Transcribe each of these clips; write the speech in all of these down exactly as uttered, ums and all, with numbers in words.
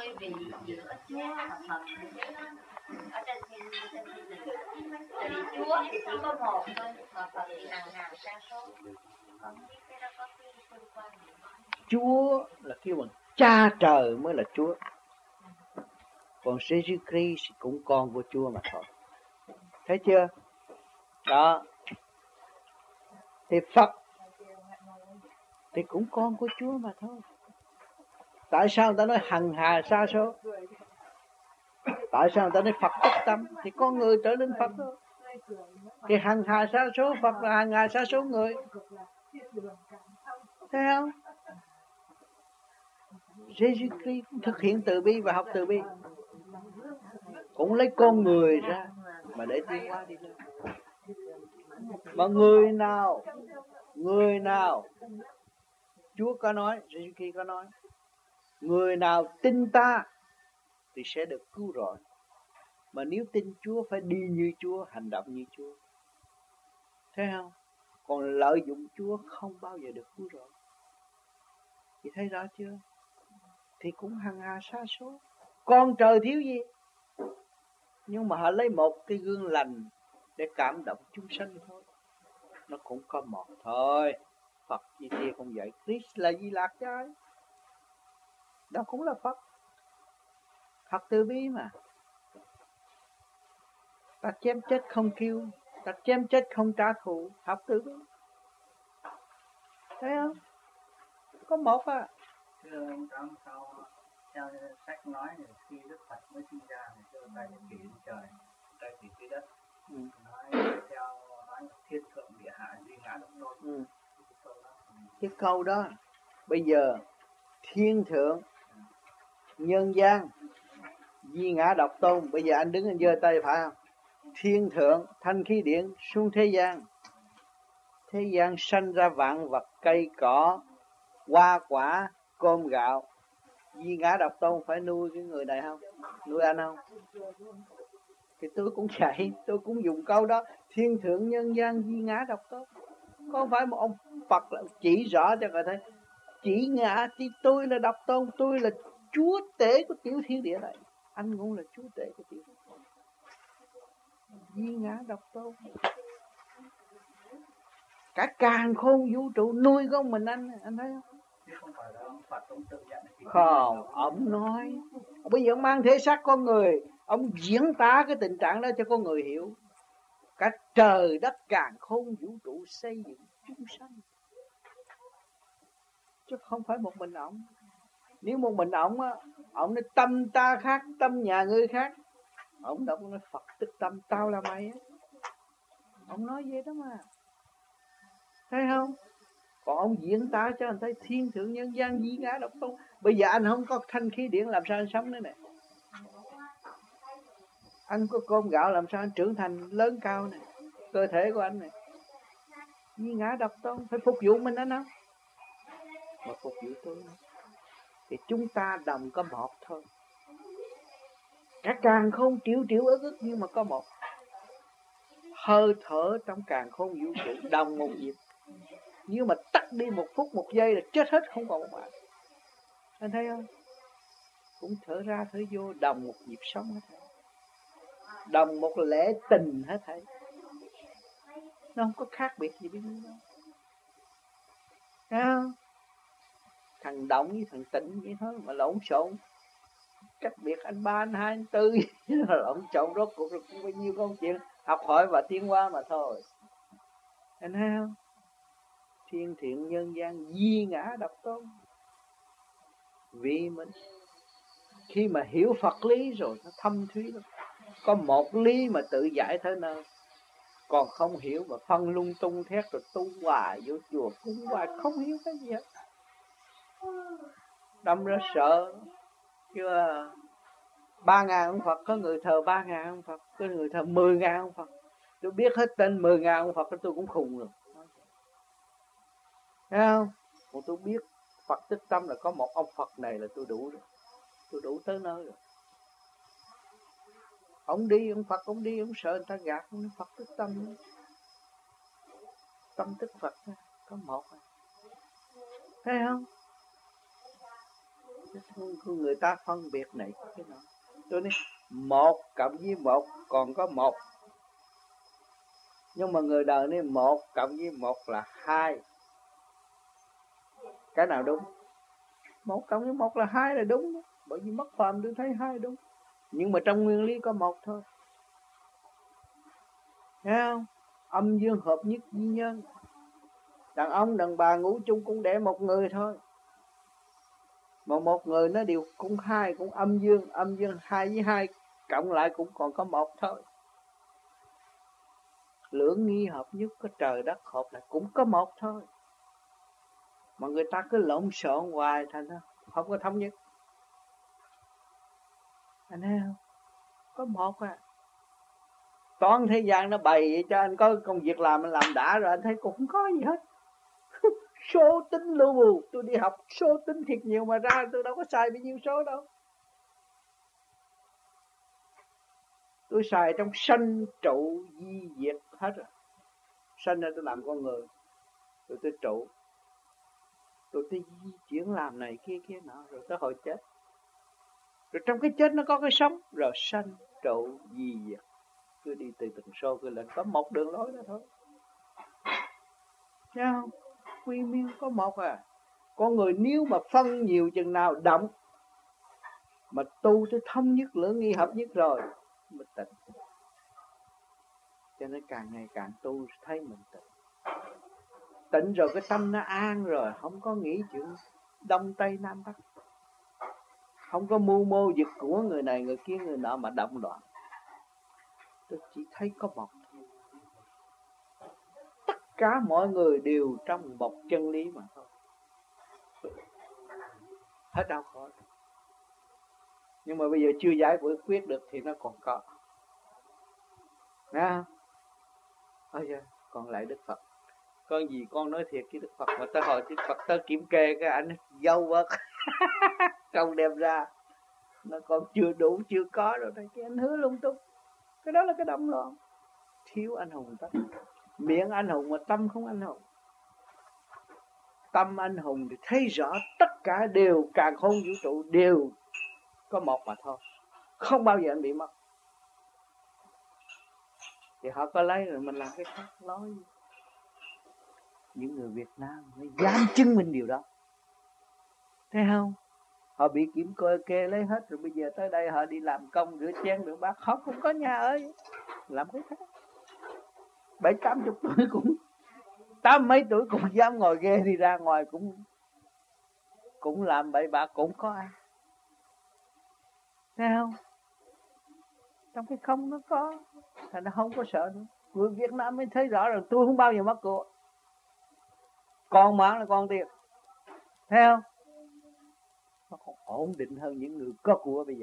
cái vị giữa Chúa và Phật ở trên thiên trên thiên đường. Tại vì Chúa thì chỉ có một thôi, mà Phật thì hàng ngàn sa số. Còn biết cái đó có cái tương quan gì không? Chúa là kêu bằng cha trời mới là Chúa, còn Jesus Christ cũng con của Chúa mà thôi. Thấy chưa? Đó. Thì Phật thì cũng con của Chúa mà thôi. Tại sao người ta nói hằng hà sa số? Tại sao người ta nói Phật tức tâm? Thì con người trở nên Phật thôi. Thì hằng hà sa số Phật là hằng hà sa số người. Thấy không? Jesus Christ cũng thực hiện từ bi và học từ bi, cũng lấy con người ra mà để tiến hóa đi lên. Mà người nào Người nào Chúa có nói, Jesus Christ có nói, người nào tin ta thì sẽ được cứu rỗi. Mà nếu tin Chúa phải đi như Chúa, hành động như Chúa. Thấy không? Còn lợi dụng Chúa không bao giờ được cứu rỗi. Chị thấy rõ chưa? Thì cũng hằng hà sa số. Con trời thiếu gì? Nhưng mà họ lấy một cái gương lành để cảm động chúng sanh thôi. Nó cũng có một thôi. Phật gì kia không vậy. Christ là Di Lạc chứ. Đó cũng là Phật. Học từ bi mà. Ta chém chết không kêu, ta chém chết không trả thù. Học từ bi. Thấy không? Có một à. Thưa ông Tám, sau theo sách nói thì khi Đức Phật mới sinh ra thì đưa tay chỉ lên trời, tay chỉ dưới đất. Ừ. Nói theo nói thiên thượng địa hạ duy ngã độc tôn. Ừ. Cái câu đó bây giờ thiên thượng nhân gian duy ngã độc tôn, bây giờ anh đứng anh giơ tay phải không? Thiên thượng thanh khí điển xuống thế gian, thế gian sanh ra vạn vật cây cỏ hoa quả cơm gạo, duy ngã độc tôn phải nuôi cái người này không? Nuôi anh không? Thì tôi cũng chạy, tôi cũng dùng câu đó, thiên thượng nhân gian duy ngã độc tôn. Không phải một ông Phật chỉ rõ cho người thấy, chỉ ngã thì tôi là độc tôn, tôi là chúa tể của tiểu thiên địa này, anh cũng là chúa tể của tiểu thiên địa. Duy ngã độc tôn. Cả càn khôn vũ trụ nuôi con mình anh, anh thấy không? Không phải là ông Phật ông tự nhận. Không, ông nói, bây giờ ông mang thể xác con người, ông diễn tả cái tình trạng đó cho con người hiểu. Cả trời đất càn khôn vũ trụ xây dựng chúng sanh, chứ không phải một mình ông. Nếu một mình ông á, ông nói tâm ta khác, tâm nhà ngươi khác, ông đâu có nói Phật tức tâm tao là mày á. Ông nói vậy đó mà. Thấy không? Còn ông diễn tả cho anh thấy thiên thượng nhân gian duy ngã độc tôn. Bây giờ anh không có thanh khí điển làm sao anh sống nữa nè. Anh có cơm gạo làm sao anh trưởng thành lớn cao nè. Cơ thể của anh nè duy ngã độc tôn, phải phục vụ mình anh không? Mà phục vụ tôi thì chúng ta đồng có một thôi. Cả càng không triệu triệu ức ức nhưng mà có một. Hơi thở trong càng không vũ trụ đồng một nhịp. Nhưng mà tắt đi một phút một giây là chết hết, không còn một bạn. Anh thấy không? Cũng thở ra thở vô đồng một nhịp sống hết thảy. Đồng một lễ tình hết thảy. Nó không có khác biệt gì với nhau đâu. Thấy không? Thằng động với thằng tịnh vậy thôi mà lộn xộn. Cách biệt anh ba, anh hai, anh tư lộn xộn rốt cuộc rồi cũng bao nhiêu công chuyện học hỏi và tiến hóa mà thôi. Anh thấy không? Thiên thiện nhân gian duy ngã độc tôn. Vì mình khi mà hiểu Phật lý rồi nó thâm thúy lắm. Có một lý mà tự giải thế nào. Còn không hiểu mà phân lung tung thét rồi tu hoài vô chùa cúng hoài không hiểu cái gì hết. Đâm ra sợ. Chưa ba ngàn ông Phật, có người thờ ba ngàn ông Phật, có người thờ mười ngàn ông Phật. Tôi biết hết tên mười ngàn ông Phật tôi cũng khùng rồi. Thấy không? Còn tôi biết Phật tích tâm là có một ông Phật này là tôi đủ rồi. Tôi đủ tới nơi rồi. Ông đi, ông Phật ông đi, ông sợ người ta gạt, ông Phật tích tâm. Tâm tức Phật có một. Thấy không? Người ta phân biệt này cái nọ. Tôi nói một cộng với một còn có một, nhưng mà người đời nói một cộng với một là hai. Cái nào đúng? Một cộng với một là hai là đúng. Bởi vì mất phàm tôi thấy hai đúng, nhưng mà trong nguyên lý có một thôi. Thấy không? Âm dương hợp nhất duy nhân. Đàn ông đàn bà ngủ chung cũng để một người thôi, mà một người nó đều cũng hai, cũng âm dương. Âm dương hai với hai cộng lại cũng còn có một thôi. Lưỡng nghi hợp nhất, có trời đất hợp lại cũng có một thôi. Mà người ta cứ lộn xộn hoài thành ra không có thống nhất. Anh thấy không? Có một à. Toàn thế gian nó bày vậy cho anh có công việc làm, anh làm đã rồi anh thấy cũng không có gì hết. Số tính lưu bù, tôi đi học số tính thiệt nhiều mà ra tôi đâu có xài bao nhiêu số đâu. Tôi xài trong sanh trụ di diệt hết rồi. Sanh ra tôi làm con người, rồi tôi trụ, rồi tôi di chuyển làm này kia kia nọ, rồi tới hồi chết. Rồi trong cái chết nó có cái sống, rồi sanh trụ di diệt. Cứ đi từ từng số cứ lên, có một đường lối đó thôi. Thấy không? Quy nguyên có một à. Con người nếu mà phân nhiều chừng nào động, mà tu tới thống nhất lưỡng nghi hợp nhất rồi mới tịnh. Cho nên càng ngày càng tu thấy mình tịnh. Tịnh rồi cái tâm nó an rồi, không có nghĩ chuyện đông tây nam bắc, không có mưu mô việc của người này người kia người nọ mà động loạn. Tôi chỉ thấy có một thôi. Tất cả mọi người đều trong một chân lý mà thôi. Hết đau khổ. Nhưng mà bây giờ chưa giải quyết được thì nó còn có. Nghe không? Ôi trời, còn lại Đức Phật. Con gì con nói thiệt với Đức Phật, mà tới hồi Đức Phật tới kiểm kê cái ảnh dâu bớt không đem ra, nó còn chưa đủ, chưa có rồi đây, cái anh hứa lung tung. Cái đó là cái động loạn. Thiếu anh hùng tâm. Miệng anh hùng mà tâm không anh hùng. Tâm anh hùng thì thấy rõ tất cả đều càn khôn vũ trụ đều có một mà thôi, không bao giờ anh bị mất. Thì họ có lấy rồi mình làm cái khác nói. Những người Việt Nam mới dám chứng minh điều đó. Thấy không? Họ bị kiểm kê lấy hết rồi, bây giờ tới đây họ đi làm công rửa chén rửa bát, họ cũng có nhà ở, làm cái khác. Bảy tám chục tuổi cũng tám mấy tuổi cũng dám ngồi ghê đi ra ngoài, cũng cũng làm bậy bạ cũng có ai. Thấy không? Trong cái không nó có, thành nó không có sợ nữa. Người Việt Nam mới thấy rõ rồi, tôi không bao giờ mất của. Con mạng là con tiền. Thấy không? Nó còn ổn định hơn những người có của bây giờ.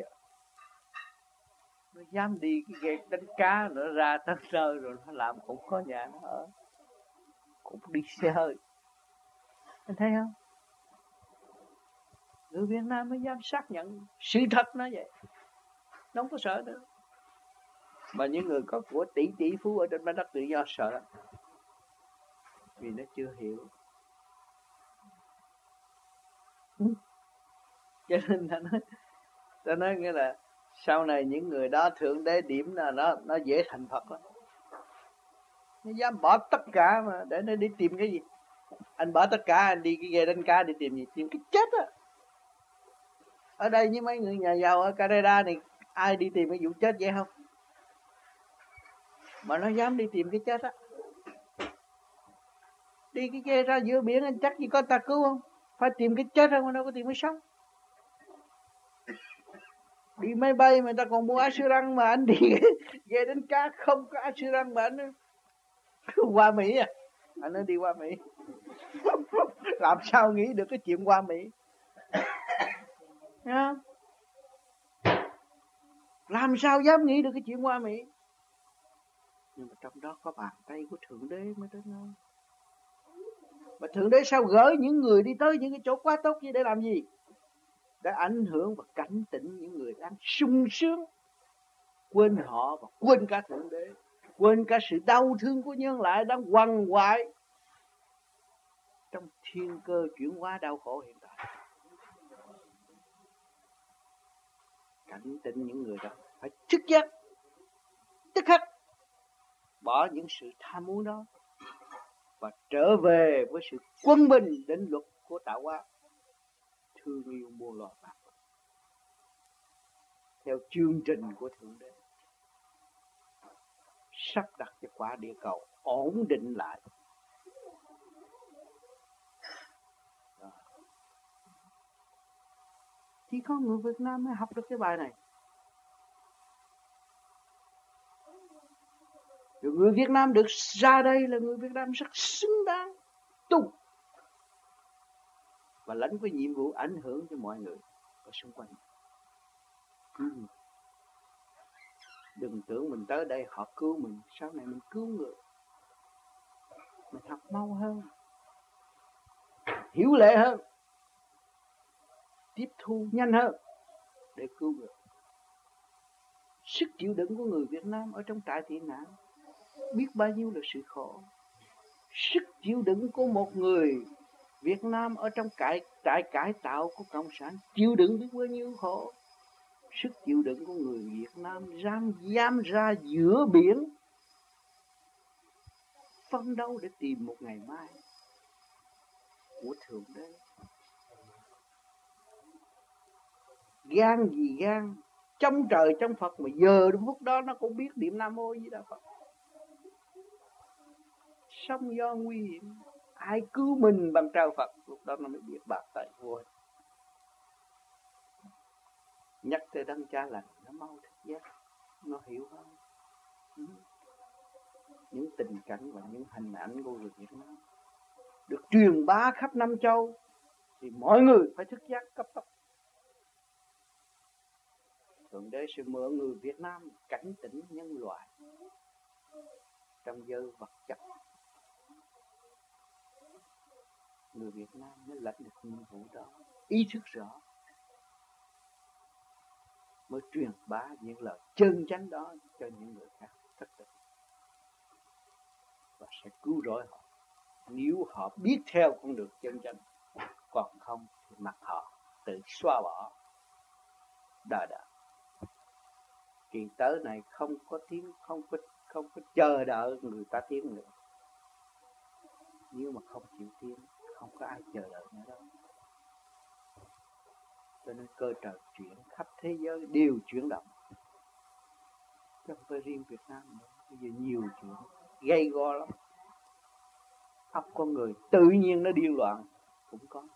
Nó dám đi cái ghe đánh cá, nó ra tới nơi rồi nó làm cũng có nhà nó ở, cũng đi xe hơi. Anh thấy không? Người Việt Nam mới dám xác nhận sự thật nó vậy. Nó không có sợ nữa. Mà những người có của tỷ tỷ phú ở trên mặt đất tự do sợ lắm. Vì nó chưa hiểu. Cho nên ta nói, ta nói nghĩa là sau này những người đó thượng đế điểm là nó nó dễ thành Phật lắm. Nó dám bỏ tất cả mà để nó đi tìm cái gì? Anh bỏ tất cả anh đi cái ghe đánh cá đi tìm gì? Tìm cái chết á. Ở đây với mấy người nhà giàu ở Canada này, ai đi tìm cái vụ chết vậy không? Mà nó dám đi tìm cái chết á. Đi cái ghe ra giữa biển anh chắc gì có ta cứu không? Phải tìm cái chết không, đâu có tìm cái sống. Đi máy bay mà ta còn mua assurance, mà anh đi ghe đánh cá không có assurance mà anh qua Mỹ à? Anh nói đi qua Mỹ. Làm sao nghĩ được cái chuyện qua Mỹ? Nha? Làm sao dám nghĩ được cái chuyện qua Mỹ? Nhưng mà trong đó có bàn tay của Thượng Đế mới tới nơi. Mà Thượng Đế sao gửi những người đi tới những cái chỗ quá tốt như để làm gì? Để ảnh hưởng và cảnh tỉnh những người đang sung sướng, quên họ và quên cả Thượng Đế, quên cả sự đau thương của nhân loại đang quằn quại trong thiên cơ chuyển hóa đau khổ hiện tại. cảnh tỉnh những người đó phải thức giấc, tức khắc bỏ những sự tham muốn đó và trở về với sự quân bình đến luật của tạo hóa, thương yêu muôn loài vạn vật theo chương trình của Thượng Đế, sắp đặt cho quả địa cầu ổn định lại. Đó. Chỉ có người Việt Nam mới học được cái bài này. Rồi người Việt Nam được ra đây là người Việt Nam rất xứng đáng tu và lãnh cái nhiệm vụ ảnh hưởng cho mọi người ở xung quanh. Cứu người. Đừng tưởng mình tới đây họ cứu mình, sau này mình cứu người. Mình học mau hơn, hiểu lệ hơn, tiếp thu nhanh hơn để cứu người. Sức chịu đựng của người Việt Nam ở trong trại tị nạn biết bao nhiêu là sự khổ. Sức chịu đựng của một người Việt Nam ở trong cải, trại cải tạo của Cộng sản chịu đựng biết bao nhiêu khổ. Sức chịu đựng của người Việt Nam giam giam ra giữa biển, phân đấu để tìm một ngày mai của Thượng Đế. Gan gì gan, trong trời trong Phật mà giờ đến phút đó nó cũng biết niệm Nam Mô Di Đà Phật. Sóng gió nguy hiểm, ai cứu mình bằng trao Phật, lúc đó nó mới biết bạc tại vua. Nhắc tới đấng cha lành, nó mau thức giác, nó hiểu hơn. Những tình cảnh và những hình ảnh của người Việt Nam được truyền bá khắp năm châu thì mọi người phải thức giác cấp tốc. Thượng Đế sẽ mượn người Việt Nam cảnh tỉnh nhân loại trong giới vật chất. Người Việt Nam mới lãnh được nhiệm vụ đó, ý thức rõ mới truyền bá những lời chân chánh đó cho những người khác thức tỉnh và sẽ cứu rỗi họ nếu họ biết theo con đường chân chánh. Còn không thì mặc họ tự xóa bỏ đời đời. Kỳ tới này không có tiếng, không có không có chờ đợi người ta tiến nữa. Nếu mà không chịu tiến, không có ai chờ đợi nữa đâu. Cho nên cơ trời chuyển khắp thế giới đều chuyển động. Chứ không phải riêng Việt Nam nữa. Bây giờ nhiều chuyện gây go lắm. Óc con người tự nhiên nó điên loạn cũng có.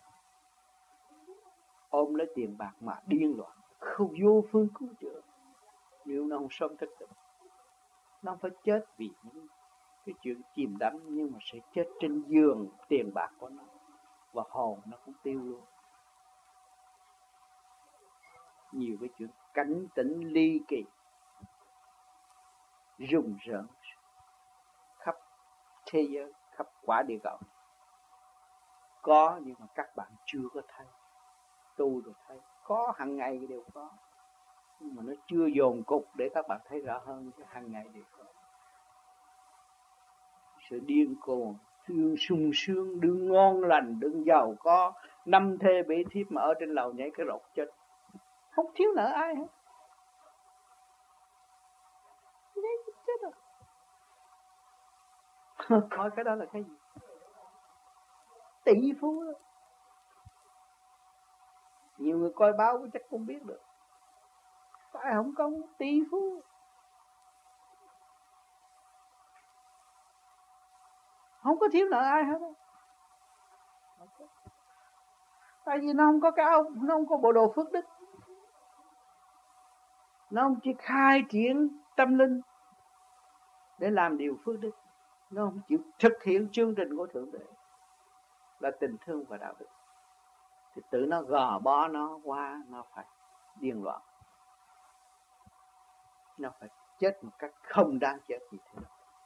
Ôm lấy tiền bạc mà điên loạn, không vô phương cứu chữa. Nếu nó không sớm thức tỉnh, nó phải chết vì những cái chuyện chìm đắm, nhưng mà sẽ chết trên giường tiền bạc của nó và hồn nó cũng tiêu luôn. Nhiều cái chuyện cảnh tỉnh ly kỳ, rùng rợn khắp thế giới, khắp quả địa cầu có, nhưng mà các bạn chưa có thấy. Tu rồi thấy, có hàng ngày đều có, nhưng mà nó chưa dồn cục để các bạn thấy rõ hơn. Cái hàng ngày đều có sự điên cuồng, thương sung sướng, đừng ngon lành, đừng giàu có, năm thê bể thiếp mà ở trên lầu nhảy cái rột chết, không thiếu nợ ai hết. Chết rồi. Hỏi cái đó là cái gì? Tỷ phú đó. Nhiều người coi báo chắc cũng biết được. Tại không có tỷ phú, không có thiếu nợ ai hết. Tại vì nó không có cái ông, nó không có bộ đồ phước đức, nó không chỉ khai triển tâm linh để làm điều phước đức, nó không chịu thực hiện chương trình của Thượng Đế là tình thương và đạo đức, thì tự nó gò bó nó qua, nó phải điên loạn, nó phải chết một cách không đáng chết gì thế.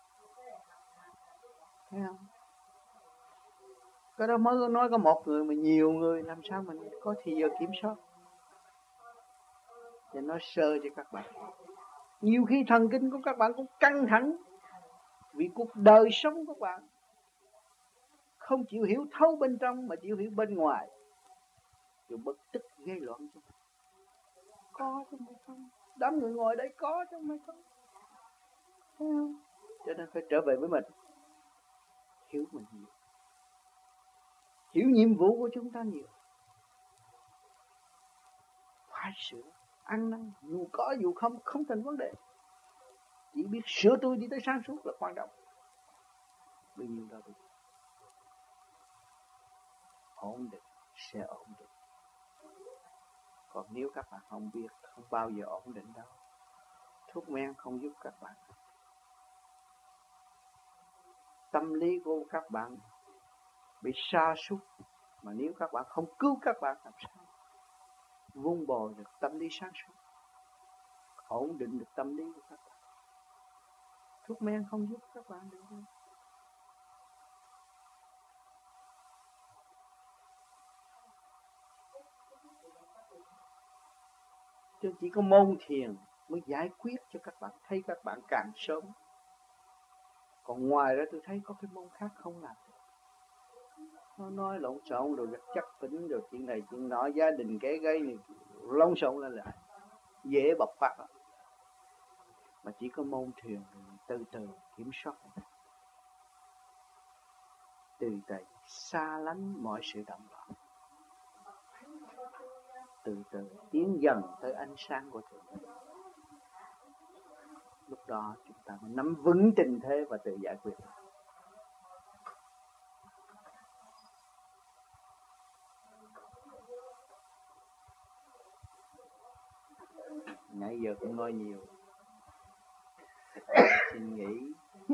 Thấy không? Cái đó mới nói có một người mà nhiều người, làm sao mình có thì giờ kiểm soát. Thì nói sơ cho các bạn, nhiều khi thần kinh của các bạn cũng căng thẳng vì cuộc đời sống của các bạn không chịu hiểu thấu bên trong mà chịu hiểu bên ngoài, rồi bực tức gây loạn cho. có chứ không không. Đám người ngồi đây có chứ không không. Thấy không? Cho nên phải trở về với mình, hiểu mình nhiều, hiểu nhiệm vụ của chúng ta nhiều, phải sửa, ăn năn, dù có dù không không thành vấn đề, chỉ biết sửa tôi đi tới sáng suốt là quan trọng. Bao nhiêu đó được, ổn định sẽ ổn định. Còn nếu các bạn không biết, không bao giờ ổn định đâu. Thuốc men không giúp các bạn. Tâm lý của các bạn bị sa sút, mà nếu các bạn không cứu các bạn làm sao vun bồi được tâm lý sáng suốt, ổn định được tâm lý của các bạn. Thuốc men không giúp các bạn được đâu. Chứ chỉ có môn thiền mới giải quyết cho các bạn thấy các bạn càng sớm. Còn ngoài ra tôi thấy có cái môn khác không làm được. Nó nói lộn xộn rồi chắc phỉnh rồi chuyện này chuyện nọ, gia đình kế gây này lộn xộn lên lại, dễ bộc phát lắm. Mà chỉ có môn thiền từ từ kiểm soát, từ từ xa lánh mọi sự động loạn, từ từ tiến dần tới ánh sáng của Thượng Đế. Lúc đó chúng ta mới nắm vững tình thế và tự giải quyết. Nãy giờ cũng nói nhiều, xin nghĩ.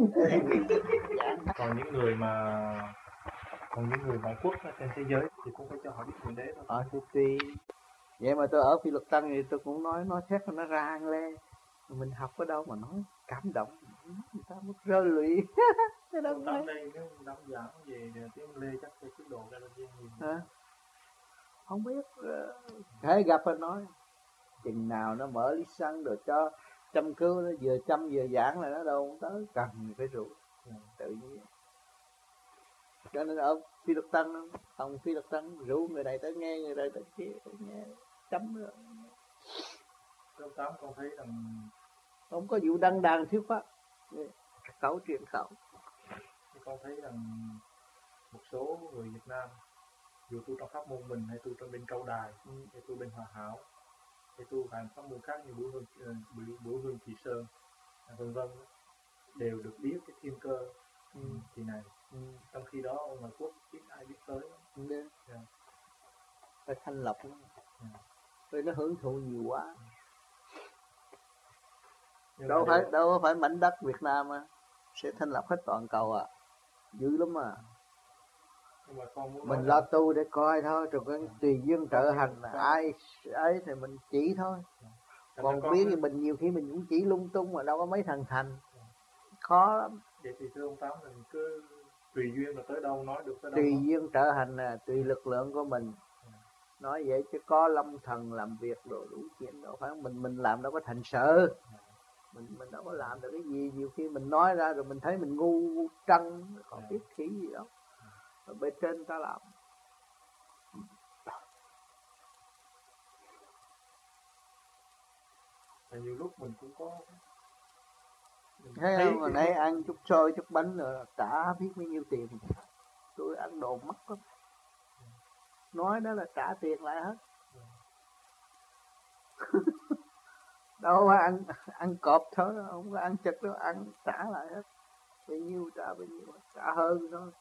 Còn những người mà còn những người ngoại quốc ở trên thế giới thì cũng phải cho họ biết Thượng Đế thôi. Ờ thì tùy. Vậy mà tôi ở Phi Luật Tân thì tôi cũng nói nói thét nó ra hàng lê. Mình học ở đâu mà nói cảm động, người ta mất rơi lụy. Cái đâu Trong đây nếu đóng giảng về tiếng Lê chắc phải tiết độ ra lên nhiều. À, không biết, hễ gặp anh nói chừng nào nó mở lý xăng rồi cho chăm cứu, nó vừa chăm vừa giảng là nó đâu không tới, cần phải rủ. Ừ, tự nhiên. Cho nên ở Phi Luật Tân, ông Phi Luật Tân rủ người này tới nghe, người này tới kia tới nghe, chấm rồi. Trong tám con thấy rằng không có vụ đăng đàn thuyết pháp, khẩu truyền khẩu. Con thấy rằng một số người Việt Nam, dù tu trong pháp môn mình hay tu trong bên Câu Đài, ừ. hay tu bên Hòa Hảo, hay tu hàng pháp môn khác như Bửu Hương, Bửu Hương Kỳ Sơn, vân vân, đều được biết cái thiên cơ ừ. kỳ này. Ừ. Trong khi đó ở ngoại quốc ít ai biết tới. Ừ. Yeah. Phải thanh lọc nó, yeah. Vì nó hưởng thụ nhiều quá. Nhưng đâu phải đều... đâu phải mảnh đất Việt Nam à, sẽ thanh lọc hết toàn cầu à, dữ lắm à. Mình lo tu để coi thôi, rồi cái tùy duyên trợ hành là ai ấy thì mình chỉ thôi. Còn biết thì mình nhiều khi mình cũng chỉ lung tung mà đâu có mấy thằng thành, khó lắm. Vậy thì thưa ông Tám, mình cứ tùy duyên là tới đâu nói được tới đâu. Tùy duyên trợ hành là tùy lực lượng của mình. Nói vậy chứ có lâm thần làm việc đồ đủ chuyện đâu phải mình mình làm đâu có thành sự. Mình mình đâu có làm được cái gì, nhiều khi mình nói ra rồi mình thấy mình ngu, ngu trăng, còn biết khỉ gì đâu. Ở bên trên ta làm. Nhiều lúc mình cũng có mình thấy không, hồi nãy ăn chút xôi chút bánh rồi trả biết bao nhiêu tiền. Tôi ăn đồ mắc lắm. Nói đó là trả tiền lại hết. Đâu có ăn ăn cọp thôi, không có ăn chật đâu, ăn trả lại hết. Bao nhiêu trả bao nhiêu, trả hơn thôi.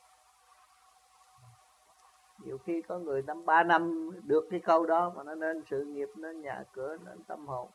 Nhiều khi có người năm ba năm được cái câu đó mà nó nên sự nghiệp, nên nhà cửa, nên tâm hồn.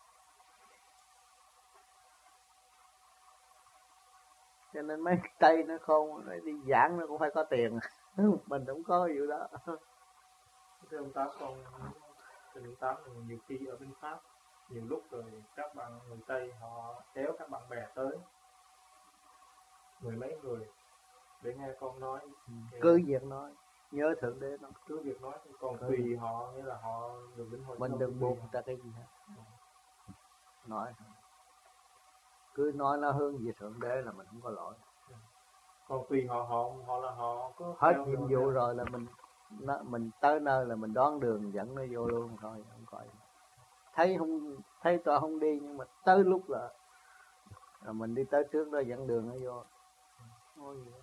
Cho nên mấy Tây nó khôn, nó đi giảng nó cũng phải có tiền. Mình không có vụ đó. Thưa ông Tám, con thưa ông Tám, nhiều khi ở bên Pháp, nhiều lúc rồi các bạn người Tây họ kéo các bạn bè tới mười mấy người để nghe con nói. Cứ việc nói, nhớ Thượng Đế nói. Cứ việc nói, còn cứ tùy họ, nghĩa là họ được lĩnh hội. Mình đừng buộc người ta cái gì hết. Ừ. Nói cứ nói nó hướng về Thượng Đế là mình không có lỗi. Ừ. Còn tùy họ, họ họ là họ có hết nhiệm vụ rồi, rồi là mình nó, mình tới nơi là mình đoán đường dẫn nó vô luôn thôi, không coi. thấy không thấy tôi không đi, nhưng mà tới lúc là, là mình đi tới trước đó dẫn đường nó vô. Ôi gì đó.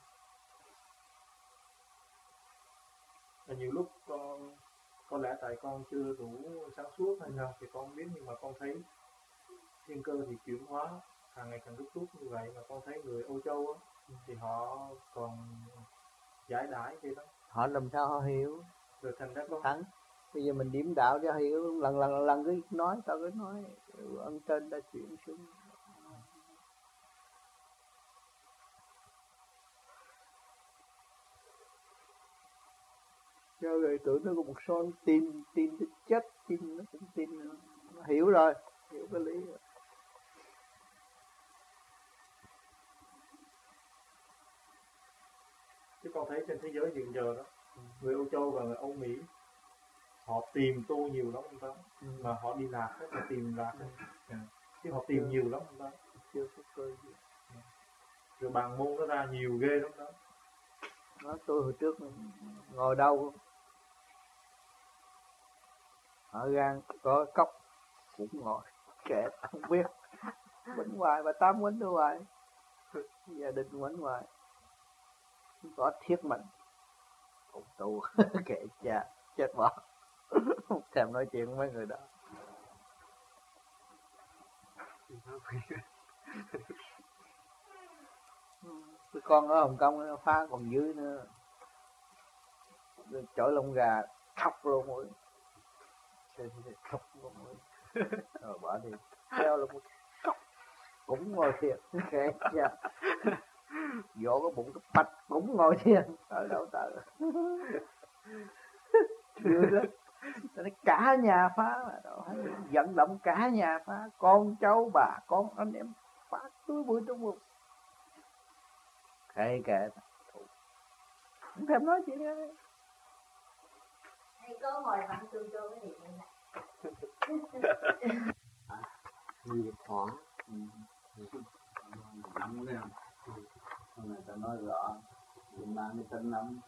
Và nhiều lúc con có lẽ tại con chưa đủ sáng suốt hay sao thì con không biết, nhưng mà con thấy thiên cơ thì chuyển hóa càng ngày càng rút rút như vậy, mà con thấy người Âu Châu á, thì họ còn giải đãi vậy đó. Họ làm sao họ hiểu Rồi thành ra con thắng. Bây giờ mình điểm đạo cho hiểu, lần lần lần cứ nói tao cứ nói ân trên đã chuyển xuống. Cho người tưởng nó có một son tin, tin cái chất, tin nó cũng tin nữa. Nó hiểu rồi, hiểu cái lý rồi. chứ con thấy trên thế giới hiện giờ đó, người Âu Châu và người Âu Mỹ họ tìm tu nhiều lắm không ta, ừ. mà họ đi lạc hết, họ tìm lạc hết, ừ. chứ họ tìm chưa, nhiều lắm không ta, chưa có cơ gì. Ừ. Rồi bàn môn nó ra nhiều ghê lắm đó. Nó tôi hồi trước ngồi đâu ở gan có cốc cũng ngồi kệ không biết, quánh hoài và tám quánh tôi hoài, gia đình quánh hoài, có thiết mệnh cũng tu kệ cha chết bỏ, không thèm nói chuyện với mấy người đó. Cái con ở Hồng Kông nó phá còn dưới nữa, chổi lông gà khóc luôn rồi, khóc luôn rồi, rồi bỏ đi, theo là một khóc cũng ngồi thiệt, kệ cha, vỗ cái bụng cái bạch cũng ngồi thiền, ở đâu tới, chưa đó. Cả nhà phá, vận động cả nhà phá, con cháu bà con anh em phá túi bụi trong vùng, kệ kệ, không thèm nói chuyện đó. Hay có ngồi vặn tương cho cái gì vậy này? Nghiệp hóa, nắm nè, người ta nói rõ, mình mang cái tên nắm,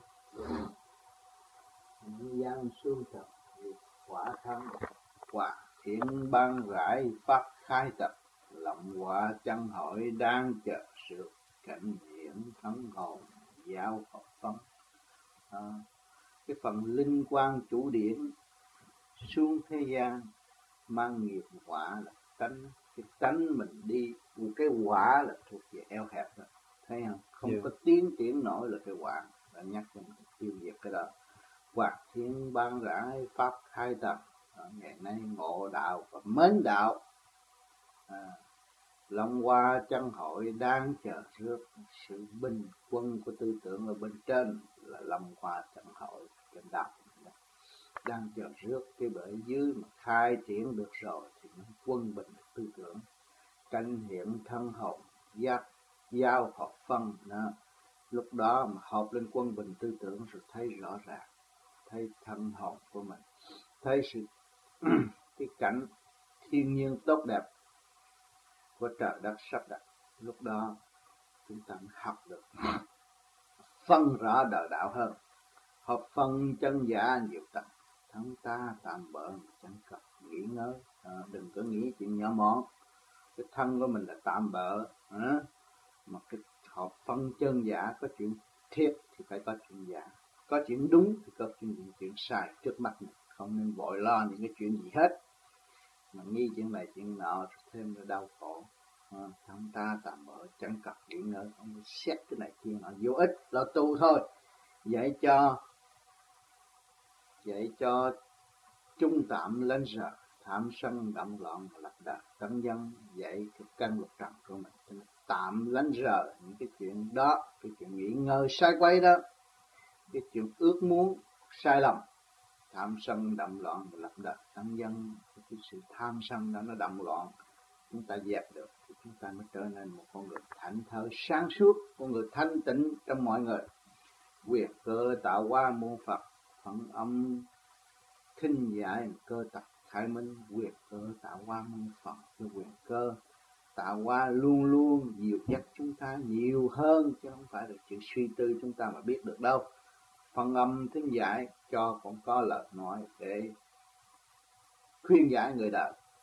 nhân gian xương trật, quả thắng, quả thiện ban rải phát khai tập, lòng quả chân hội đang chờ sự cảnh hiển thắng hồn giáo Phật pháp. À, cái phần linh quan chủ điển xuống thế gian mang nghiệp quả là tánh, cái tánh mình đi, cái quả là thuộc về eo hẹp đó, thấy không? Không yeah. có tiến triển nổi là cái quả, đã nhắc cho mình tiêu diệt cái đó. Hoặc thiên ban rãi pháp khai tập, ngày nay ngộ đạo và mến đạo, à, Long Hoa chân hội đang chờ rước sự bình quân của tư tưởng ở bên trên là Long Hoa chân hội trên đạo đang chờ rước, cái bởi dưới mà khai triển được rồi thì nó quân bình tư tưởng, tranh hiện thân hồn giác giao hợp phân đó. Lúc đó mà hợp lên quân bình tư tưởng rồi thấy rõ ràng, thấy thân hồn của mình, thấy sự cái cảnh thiên nhiên tốt đẹp của trời đất sắp đặt. Lúc đó chúng ta học được phân rõ đời đạo hơn, hợp phân chân giả nhiều tầng, thân ta tạm bợ chẳng cần nghĩ ngơi, à, đừng có nghĩ chuyện nhỏ mọn. Cái thân của mình là tạm bợ, à, mà cái hợp phân chân giả có chuyện thiệt thì phải có chuyện giả, có chuyện đúng thì có chuyện gì, chuyện sai trước mắt mình, không nên vội lo những cái chuyện gì hết, mà nghi chuyện này chuyện nọ thêm nữa đau khổ. À, thân ta tạm bợ chẳng cần nghĩ ngơi, không xét cái này kia nọ vô ích, lo tu thôi. Dạy cho dạy cho trung tạm lên giờ, tham sân động loạn và lập đạo tấn dân, dạy cái căn luật trần của mình, cho nên tạm lánh rờ những cái chuyện đó, cái chuyện nghỉ ngơi sai quay đó, cái chuyện ước muốn sai lầm, tham sân động loạn và lập đạo tấn dân, cái sự tham sân đó nó động loạn, chúng ta dẹp được thì chúng ta mới trở nên một con người thảnh thơi sáng suốt, con người thanh tịnh trong mọi người. Quyền cơ tạo hóa môn Phật, phận âm thinh giải cơ tập khai minh. Quyền cơ tạo hóa môn Phật, cái quyền cơ tạo hóa luôn luôn dìu dắt chúng ta nhiều hơn, chứ không phải là chuyện suy tư chúng ta mà biết được đâu. Phần âm thính giải cho cũng có lời nói để khuyên giải người đời,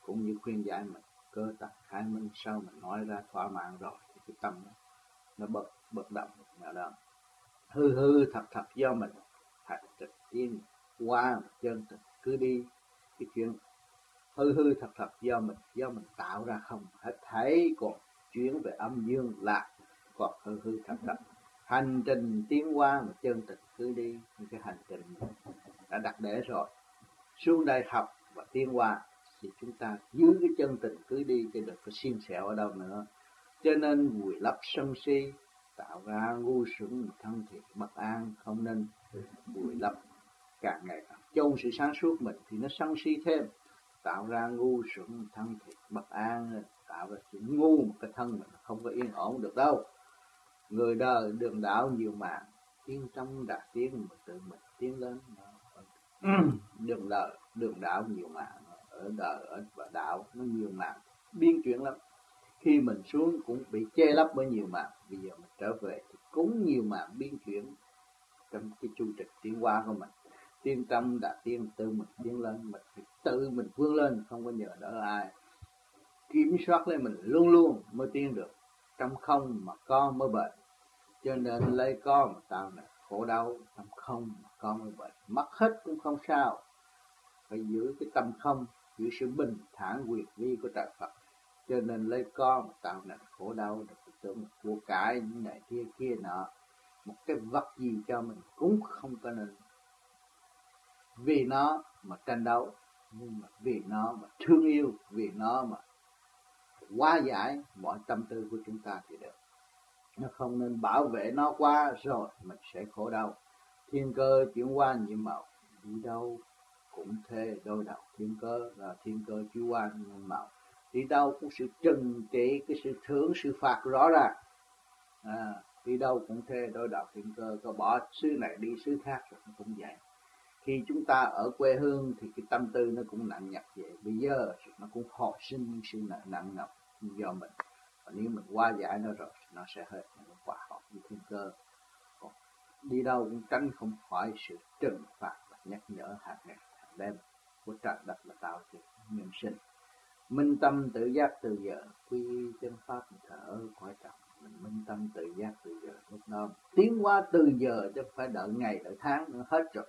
cũng như khuyên giải mình, cơ tắc khai minh, sau mình nói ra thỏa mãn rồi thì cái tâm nó, nó bật bật động nào đó. Hư hư thật thật do mình, thật thật tiên qua chân thực cứ đi. Cái chuyện hư hư thật thật do mình, do mình tạo ra không, hết thảy còn chuyển về âm dương lạc, còn hư hư thật thật. Hành trình tiến qua mà chân thực cứ đi. Cái hành trình đã đặt để rồi, xuống đây học và tiến qua thì chúng ta giữ cái chân tình cứ đi, chứ đừng có xiên xẹo ở đâu nữa. Cho nên vùi lấp sân si, tạo ra ngu xuẩn thân thiện bất an, không nên vùi lấp. Càng ngày càng chôn sự sáng suốt mình thì nó sân si thêm, tạo ra ngu xuẩn thân thiện bất an, tạo ra sự ngu một cái thân mình không có yên ổn được đâu. Người đời đường đạo nhiều mạng, tiến trong đã tiến mà tự mình tiến lên. Đường đời đường đạo nhiều mạng, ở đời ở và đạo nó nhiều mạng biến chuyển lắm. Khi mình xuống cũng bị che lấp bởi nhiều mạng, bây giờ mình trở về thì cũng nhiều mạng biến chuyển trong cái chu trình tiến hóa của mình. Tiên tâm đã tiên tự mình tiến lên, mình phải tự mình vươn lên, không có nhờ đỡ ai. Kiểm soát lên mình luôn luôn mới tiến được. Trong không mà có mới bền, cho nên lấy có mà tạo này khổ đau. Trong không mà có mới bền, mất hết cũng không sao. Phải giữ cái tâm không, giữ sự bình thản quyền vi của trời Phật. Cho nên lấy có mà tạo này khổ đau, được tưởng của cải những này kia kia nọ. Một cái vật gì cho mình cũng không có nên vì nó mà tranh đấu, nhưng mà vì nó mà thương yêu, vì nó mà hóa giải mọi tâm tư của chúng ta thì được. Nó không nên bảo vệ nó quá rồi mình sẽ khổ đau. Thiên cơ chuyển qua nhiệm màu, đi đâu cũng thế đôi đầu thiên cơ, là thiên cơ chuyển qua nhiệm màu, đi đâu cũng sự trừng trị, cái sự thưởng sự phạt rõ ràng. À, đi đâu cũng thế đôi đầu thiên cơ, có bỏ xứ này đi xứ khác rồi nó cũng vậy. Khi chúng ta ở quê hương thì cái tâm tư nó cũng nặng nhọc vậy. Bây giờ nó cũng hồi sinh những sự nặng nhọc do mình. Và nếu mình qua giải nó rồi, nó sẽ hết, nó hòa hợp với thiên cơ. Còn đi đâu cũng tránh không khỏi sự trừng phạt và nhắc nhở hàng ngày hàng đêm của trời đất là tạo cho nhân sinh. Minh tâm tự giác từ giờ, quy chân pháp thở khỏi trọng. Mình minh tâm tự giác từ giờ, lúc đó tiến qua từ giờ chứ phải đợi ngày đợi tháng nữa hết rồi.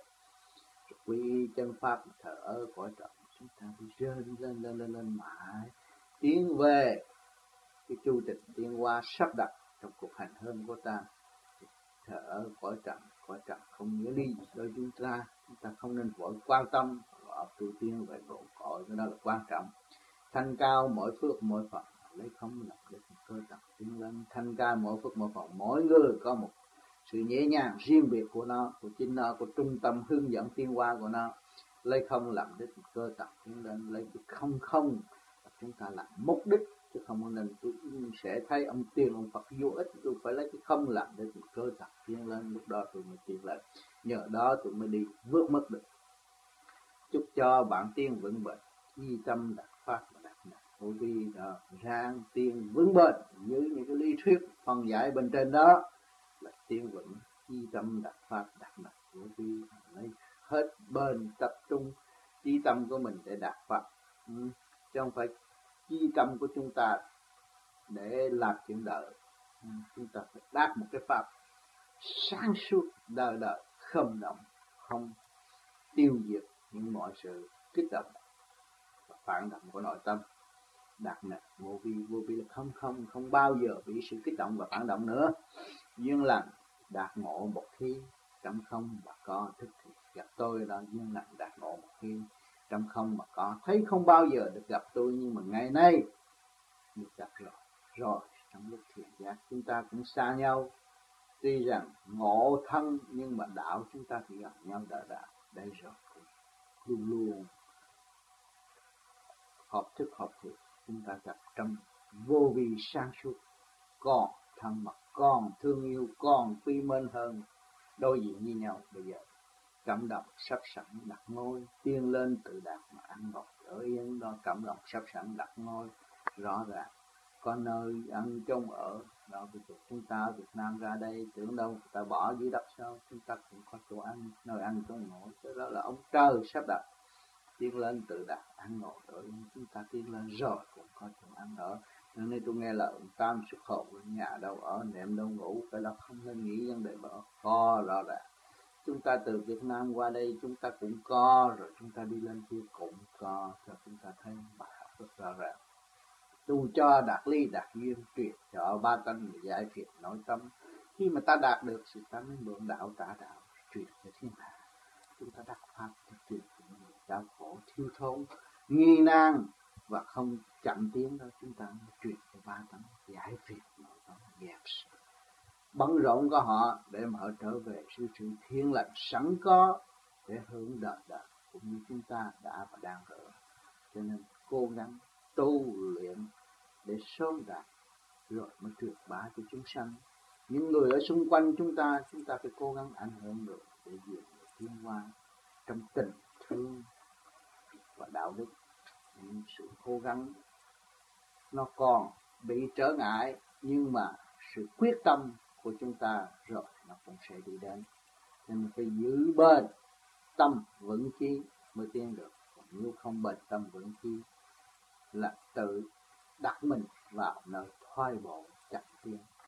Quy chân pháp thở ở cõi trọng, chúng ta đi lên lên lên lên lên mãi tiến về cái chu trình tiến hóa sắp đặt trong cuộc hành hương của ta. Thở ở cõi trọng, cõi trọng không nghĩa đi đôi chúng ta, chúng ta không nên vội quan tâm vào tu tiên về độ cõi, cái đó là quan trọng. Thanh cao mỗi phước mỗi phận, lấy không lập được cơ tập tiến lên. Thanh cao mỗi phước mỗi phận, mỗi người có một sự nhẹ nhàng riêng biệt của nó, của chính nó, của trung tâm hướng dẫn tiến hóa của nó. Lấy không làm đích cơ tập tiến lên, lấy cái không không chúng ta làm mục đích, chứ không nên tôi sẽ thấy ông tiên ông Phật vô ích, tôi phải lấy cái không làm đích cơ tập tiến lên, lúc đó tôi mới tiến lên, nhờ đó tôi mới đi vượt mất được. Chúc cho bạn tiên vững bền, chi tâm đạt pháp và đạt đạt vô vi đó, rang tiên vững bền như những cái lý thuyết phân giải bên trên đó là tiên vững, chi tâm đạt pháp đạt đạt vô vi, lấy hết bên tập trung chi tâm của mình để đạt pháp, ừ. Chứ không phải chi tâm của chúng ta để làm chuyện đời, ừ. Chúng ta phải đạt một cái pháp sáng suốt đời đời, không động, không tiêu diệt những mọi sự kích động và phản động của nội tâm. Đạt nặng vô vi, vô vi là không không không bao giờ bị sự kích động và phản động nữa. Duyên lành đạt ngộ một khi trong không mà có thức thì gặp tôi đó. Duyên lành đạt ngộ một khi trong không mà có, thấy không bao giờ được gặp tôi, nhưng mà ngày nay được gặp rồi. Rồi trong lúc thiền giác chúng ta cũng xa nhau, tuy rằng ngộ thân nhưng mà đạo chúng ta thì gặp nhau đời đạo. Đây rồi luôn luôn hợp thức hợp thiện, chúng ta gặp trong vô vi sáng suốt, còn thân mật, còn thương yêu, còn quy mến hơn, đối diện như nhau. Bây giờ cảm động sắp sẵn đặt ngôi, tiên lên tự đạt mà ăn ngọt ở yên đó. Cảm động sắp sẵn đặt ngôi rõ ràng, có nơi ăn chung ở đó. Bây giờ chúng ta ở Việt Nam ra đây tưởng đâu người ta bỏ dưới đất sao, chúng ta cũng có chỗ ăn, nơi ăn chung ngồi. Đó là ông trời sắp đặt. tiến lên tự đạt ăn ngộ rồi chúng ta tiến lên rồi cũng có chỗ ăn ở. Cho nên tôi nghe là ông Tam xuất khẩu, nhà đâu ở, nệm đâu ngủ, cái đó không nên nghĩ vấn đề bỏ co rõ ràng. Chúng ta từ Việt Nam qua đây chúng ta cũng co, rồi chúng ta đi lên kia cũng co, cho chúng ta thấy bài học rất rõ ràng. Tu cho đạt ly đạt duyên, truyền cho ba tánh giải phiền nội tâm. Khi mà ta đạt được sự ta mới mượn đạo trả đạo, truyền cho thiên hạ. Chúng ta đắc pháp để truyền cho những người đau khổ, thiếu thốn, nghi nan và không chậm tiến đó, chúng ta mới truyền cho ba tánh giải phiền nội tâm, dẹp bận rộn của họ để mà họ trở về sự sự thiên lành sẵn có để hưởng đời đời, cũng như chúng ta đã và đang hưởng. Cho nên cố gắng tu luyện để sớm đạt rồi mới truyền bá cho chúng sanh. Những người ở xung quanh chúng ta, chúng ta phải cố gắng ảnh hưởng được để duyên được tiến hóa trong tình thương và đạo đức. Những sự cố gắng nó còn bị trở ngại, nhưng mà sự quyết tâm của chúng ta rồi nó cũng sẽ đi đến. Nên phải giữ bền tâm vững chí mới tiến được. Còn nếu không bền tâm vững chí là tự đặt mình vào nơi thoái bộ chậm tiến.